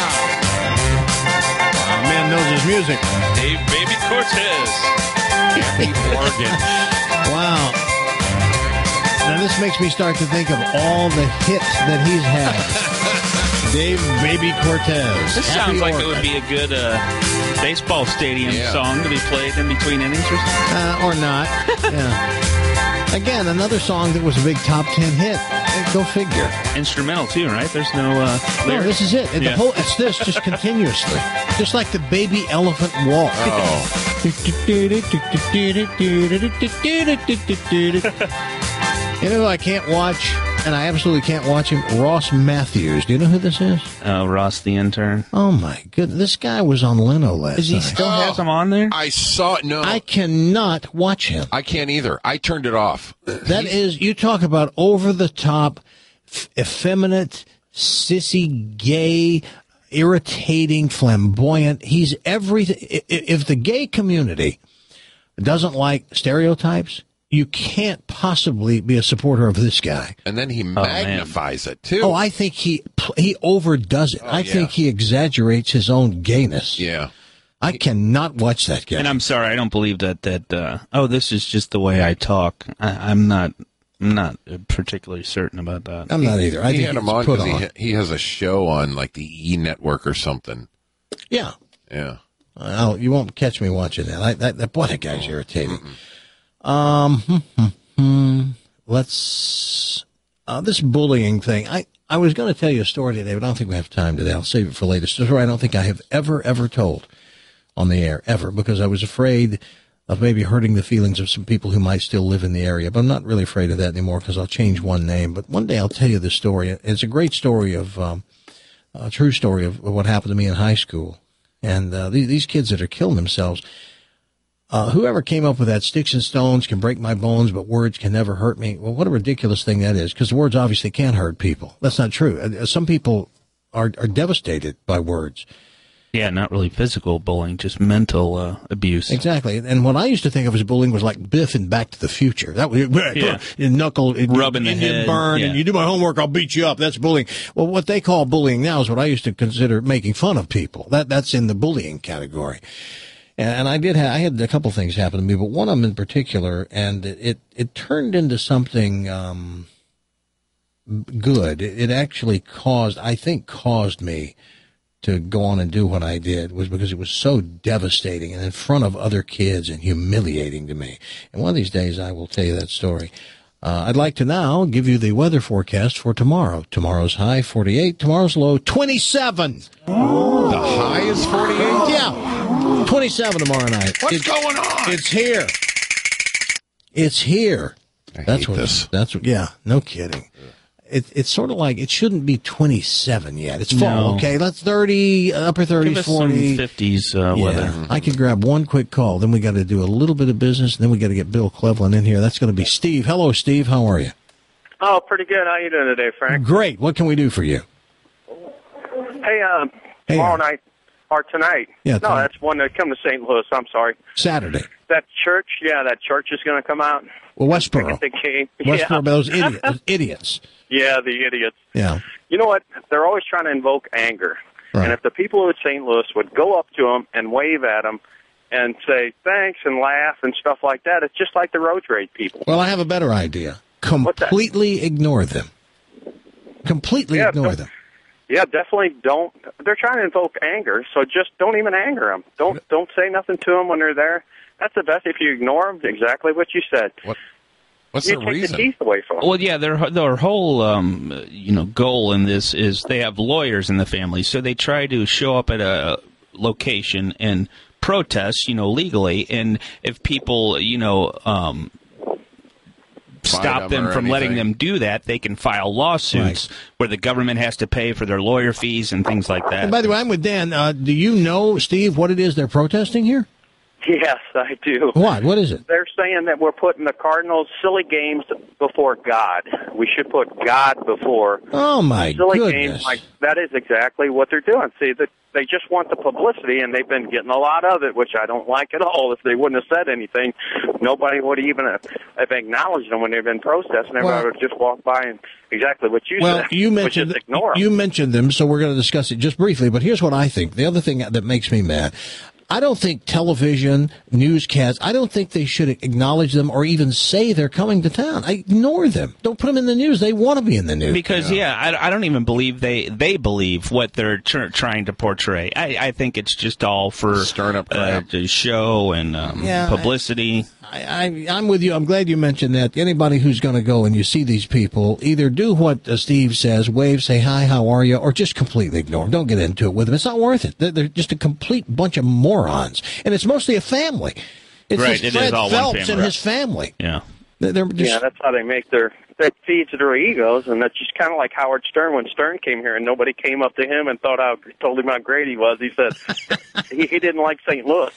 Speaker 5: Man knows his music.
Speaker 7: Dave Baby Cortez.
Speaker 10: Happy Oregon.
Speaker 5: Wow. Now this makes me start to think of all the hits that he's had. Dave Baby Cortez.
Speaker 7: This sounds like it would be a good baseball stadium song to be played in between innings or something.
Speaker 5: Or not. Yeah. Again, another song that was a big top 10 hit. Go figure.
Speaker 7: Instrumental too, right? There's no
Speaker 5: no, this is it. The whole, it's this just continuously. Just like the baby elephant walk.
Speaker 10: Oh.
Speaker 5: You know who I can't watch, and I absolutely can't watch him? Ross Matthews. Do you know who this is?
Speaker 7: Ross the intern.
Speaker 5: Oh, my goodness. This guy was on Leno last
Speaker 7: Does he
Speaker 5: night.
Speaker 7: still have him on there?
Speaker 10: I saw it. No.
Speaker 5: I cannot watch him.
Speaker 10: I can't either. I turned it off.
Speaker 5: That is, you talk about over-the-top, effeminate, sissy, gay, irritating, flamboyant. He's everything. If the gay community doesn't like stereotypes, you can't possibly be a supporter of this guy.
Speaker 10: And then he magnifies it, too.
Speaker 5: Oh, I think he overdoes it. I think he exaggerates his own gayness.
Speaker 10: Yeah.
Speaker 5: I cannot watch that guy.
Speaker 7: And I'm sorry, I don't believe that this is just the way I talk. I'm not particularly certain about that.
Speaker 5: I'm not either. I think
Speaker 10: had him on because he has a show on like the E! Network or something.
Speaker 5: Yeah.
Speaker 10: Yeah.
Speaker 5: You won't catch me watching that. Boy, that guy's irritating. Let's this bullying thing. I was going to tell you a story today, but I don't think we have time today. I'll save it for later. It's a story I don't think I have ever told on the air, ever, because I was afraid of maybe hurting the feelings of some people who might still live in the area. But I'm not really afraid of that anymore because I'll change one name. But one day I'll tell you this story. It's a great story of a true story of what happened to me in high school. And these kids that are killing themselves. Whoever came up with that, sticks and stones can break my bones, but words can never hurt me. Well, what a ridiculous thing that is, because words obviously can't hurt people. That's not true. Some people are devastated by words.
Speaker 7: Yeah, not really physical bullying, just mental abuse.
Speaker 5: Exactly. And what I used to think of as bullying was like Biff in Back to the Future. That was knuckle,
Speaker 7: rubbing the head,
Speaker 5: burn, and you do my homework, I'll beat you up. That's bullying. Well, what they call bullying now is what I used to consider making fun of people. That's in the bullying category. And I had a couple things happen to me, but one of them in particular, and it turned into something good. It actually caused me to go on and do what I did, was because it was so devastating and in front of other kids and humiliating to me. And one of these days I will tell you that story. I'd like to now give you the weather forecast for tomorrow. Tomorrow's high, 48. Tomorrow's low, 27.
Speaker 10: The high is 48?
Speaker 5: Yeah. 27 tomorrow night.
Speaker 10: What's going on?
Speaker 5: It's here. It's here.
Speaker 10: That's what.
Speaker 5: Yeah, no kidding. It's sort of like, it shouldn't be 27 yet. It's fall, okay? That's 30, upper 30s,
Speaker 7: Give us
Speaker 5: 40.
Speaker 7: some 50s weather.
Speaker 5: I could grab one quick call. Then we got to do a little bit of business. And then we got to get Bill Cleveland in here. That's going to be Steve. Hello, Steve. How are you?
Speaker 4: Oh, pretty good. How you doing today, Frank?
Speaker 5: Great. What can we do for you?
Speaker 4: Hey, tomorrow night or tonight?
Speaker 5: Yeah,
Speaker 4: no, that's one that come to St. Louis. I'm sorry.
Speaker 5: Saturday.
Speaker 4: That church is going to come out.
Speaker 5: Well, Westboro.
Speaker 4: Westboro,
Speaker 5: those idiots.
Speaker 4: Yeah, the idiots.
Speaker 5: Yeah.
Speaker 4: You know what? They're always trying to invoke anger.
Speaker 5: Right.
Speaker 4: And if the people of St. Louis would go up to them and wave at them and say thanks and laugh and stuff like that, it's just like the road rage people.
Speaker 5: Well, I have a better idea. Completely ignore them. Completely ignore them.
Speaker 4: Yeah, definitely don't. They're trying to invoke anger, so just don't even anger them. Don't say nothing to them when they're there. That's the best. If you ignore them, exactly what you said.
Speaker 10: What's
Speaker 4: you
Speaker 10: the
Speaker 4: take
Speaker 10: reason?
Speaker 4: the teeth away from them.
Speaker 7: Well, yeah, their whole goal in this is they have lawyers in the family, so they try to show up at a location and protest, legally, and if people, stop them from letting them do that, they can file lawsuits where the government has to pay for their lawyer fees and things like that.
Speaker 5: And by the way, I'm with Dan. Do you know, Steve, what it is they're protesting here?
Speaker 4: Yes, I do.
Speaker 5: What? What is it?
Speaker 4: They're saying that we're putting the Cardinals' silly games before God. We should put God before silly games. Like that is exactly what they're doing. See, they just want the publicity, and they've been getting a lot of it, which I don't like at all. If they wouldn't have said anything, nobody would even have acknowledged them when they've been protesting. Everybody would just walk by and exactly what you said.
Speaker 5: You mentioned
Speaker 4: which is ignore them.
Speaker 5: You mentioned them, so we're going to discuss it just briefly. But here's what I think. The other thing that makes me mad. I don't think television, newscasts, I don't think they should acknowledge them or even say they're coming to town. I ignore them. Don't put them in the news. They want to be in the news.
Speaker 7: Because, I don't even believe they believe what they're trying to portray. I think it's just all for
Speaker 10: stirring up crap.
Speaker 7: Show and publicity.
Speaker 5: I'm with you. I'm glad you mentioned that. Anybody who's going to go and you see these people, either do what Steve says, wave, say hi, how are you, or just completely ignore them. Don't get into it with them. It's not worth it. They're just a complete bunch of morons. And it's mostly a family. It's
Speaker 7: right,
Speaker 5: just
Speaker 7: it
Speaker 5: Fred
Speaker 7: is all
Speaker 5: Phelps
Speaker 7: one family.
Speaker 5: and his family.
Speaker 7: Yeah.
Speaker 4: That's how they make that feeds their egos, and that's just kind of like Howard Stern. When Stern came here and nobody came up to him and told him how great he was, he said he didn't like St. Louis.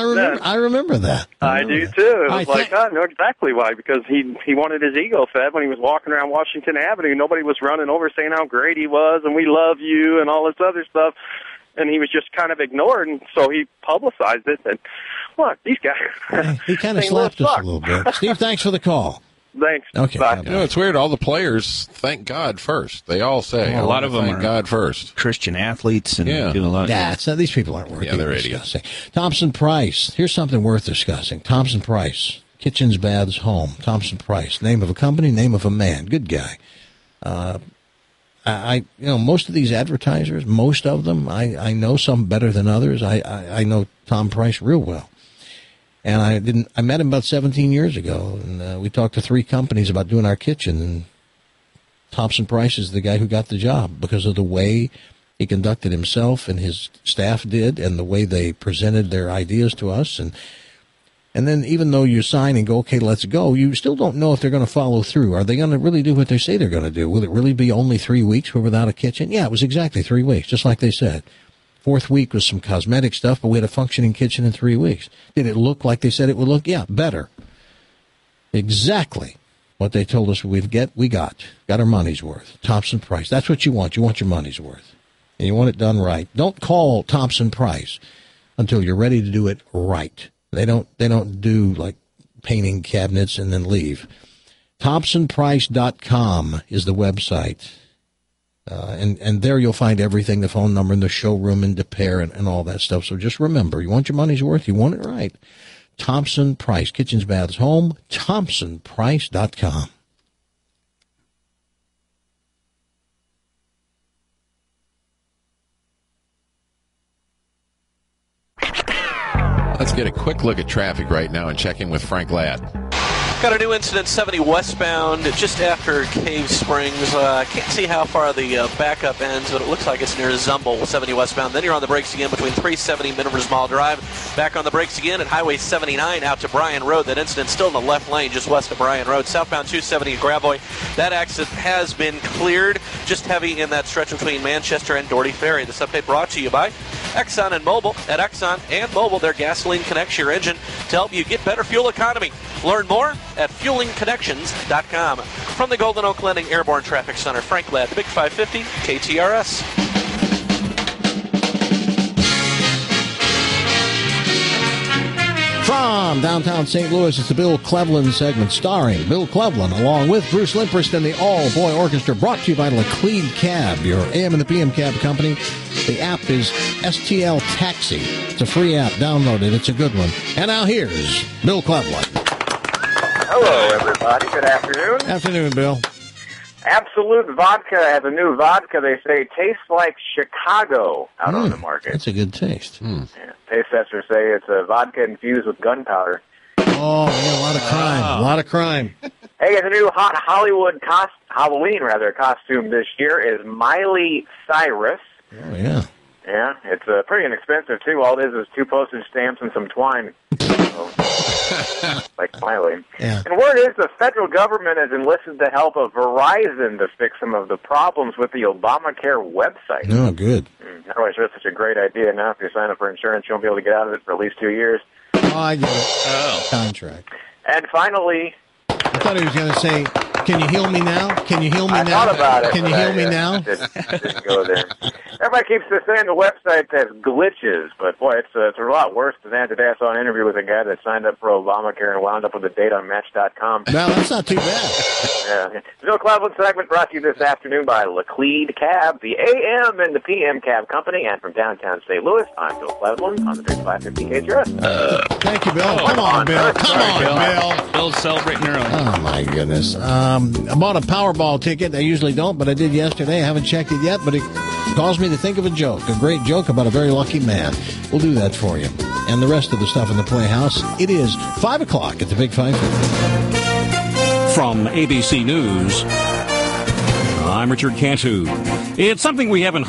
Speaker 5: I remember that.
Speaker 4: I do too. It was I know exactly why, because he wanted his ego fed when he was walking around Washington Avenue. Nobody was running over saying how great he was and we love you and all this other stuff. And he was just kind of ignored, and so he publicized it. And look, these guys.
Speaker 5: He kind of slapped us a little bit. Steve, thanks for the call.
Speaker 4: Thanks.
Speaker 5: Okay.
Speaker 4: Bye.
Speaker 10: It's weird. All the players thank God first. They all say
Speaker 7: a lot of them
Speaker 10: thank
Speaker 7: are
Speaker 10: God first.
Speaker 7: Christian athletes and do a lot.
Speaker 5: These people aren't worth
Speaker 10: they're idiots.
Speaker 5: Thompson Price. Here's something worth discussing. Thompson Price. Kitchens, baths, home. Thompson Price. Name of a company, name of a man. Good guy. Most of these advertisers, most of them, I know some better than others. I know Tom Price real well. And I met him about 17 years ago, and we talked to 3 companies about doing our kitchen, and Thompson Price is the guy who got the job because of the way he conducted himself and his staff did, and the way they presented their ideas to us. And then even though you sign and go, okay, let's go, you still don't know if they're going to follow through. Are they going to really do what they say they're going to do? Will it really be only 3 weeks without a kitchen? Yeah, it was exactly 3 weeks, just like they said. 4th week was some cosmetic stuff, but we had a functioning kitchen in 3 weeks. Did it look like they said it would look? Yeah, better. Exactly what they told us we got our money's worth. Thompson Price. That's what you want. You want your money's worth. And you want it done right. Don't call Thompson Price until you're ready to do it right. They don't do like painting cabinets and then leave. ThompsonPrice.com is the website. And there you'll find everything, the phone number and the showroom in De Pere and all that stuff. So just remember, you want your money's worth, you want it right. Thompson Price, kitchens, baths, home, thompsonprice.com.
Speaker 10: Let's get a quick look at traffic right now and check in with Frank Ladd.
Speaker 14: Got a new incident 70 westbound just after Cave Springs. Can't see how far the backup ends, but it looks like it's near Zumble, 70 westbound. Then you're on the brakes again between 370 Minivers Mall Drive. Back on the brakes again at Highway 79 out to Bryan Road. That incident still in the left lane just west of Bryan Road. Southbound 270 at Gravois. That accident has been cleared. Just heavy in that stretch between Manchester and Doherty Ferry. This update brought to you by Exxon and Mobil. At Exxon and Mobil, their gasoline connects your engine to help you get better fuel economy. Learn more at fuelingconnections.com. From the Golden Oak Landing Airborne Traffic Center, Frank Ladd, the Big 550, KTRS.
Speaker 5: From downtown St. Louis, it's the Bill Cleveland segment starring Bill Cleveland along with Bruce Limprist and the All-Boy Orchestra, brought to you by Laclede Cab, your AM and the PM cab company. The app is STL Taxi. It's a free app. Download it. It's a good one. And now here's Bill Cleveland.
Speaker 6: Hello, everybody. Good afternoon.
Speaker 5: Afternoon, Bill.
Speaker 6: Absolute Vodka has a new vodka they say tastes like Chicago out on the market.
Speaker 5: That's a good taste.
Speaker 6: Yeah. Taste testers say it's a vodka infused with gunpowder.
Speaker 5: Oh, yeah, a lot of crime. A lot of crime.
Speaker 6: Hey, it's a new hot Hollywood Halloween costume this year is Miley Cyrus.
Speaker 5: Oh, yeah.
Speaker 6: Yeah, it's pretty inexpensive, too. All it is 2 postage stamps and some twine. Like Miley.
Speaker 5: Yeah.
Speaker 6: And word is the federal government has enlisted the help of Verizon to fix some of the problems with the Obamacare website.
Speaker 5: Oh, good.
Speaker 6: Not really sure it's such a great idea. Now, if you sign up for insurance, you won't be able to get out of it for at least 2 years.
Speaker 5: Oh, I get it. Contract.
Speaker 6: And finally...
Speaker 5: I thought he was going to say, can you heal me now? Can you heal me now?
Speaker 6: I thought about it.
Speaker 5: Can you heal me now?
Speaker 6: I didn't go there. Everybody keeps saying the website has glitches, but boy, it's a lot worse than that. Today I saw an interview with a guy that signed up for Obamacare and wound up with a date on Match.com.
Speaker 5: No, that's not too bad.
Speaker 6: Yeah. Bill Cleveland segment brought to you this afternoon by Laclede Cab, the AM and the PM cab company, and from downtown St. Louis, I'm Bill Cleveland on the Big 550 KTRS.
Speaker 5: Thank you, Bill. Come on, Bill. Come on, Bill.
Speaker 7: Bill's celebrating early.
Speaker 5: Oh, my goodness. I bought a Powerball ticket. I usually don't, but I did yesterday. I haven't checked it yet, but it caused me to think of a joke, a great joke about a very lucky man. We'll do that for you. And the rest of the stuff in the Playhouse. It is 5 o'clock at the Big 550.
Speaker 8: From ABC News, I'm Richard Cantu. It's something we haven't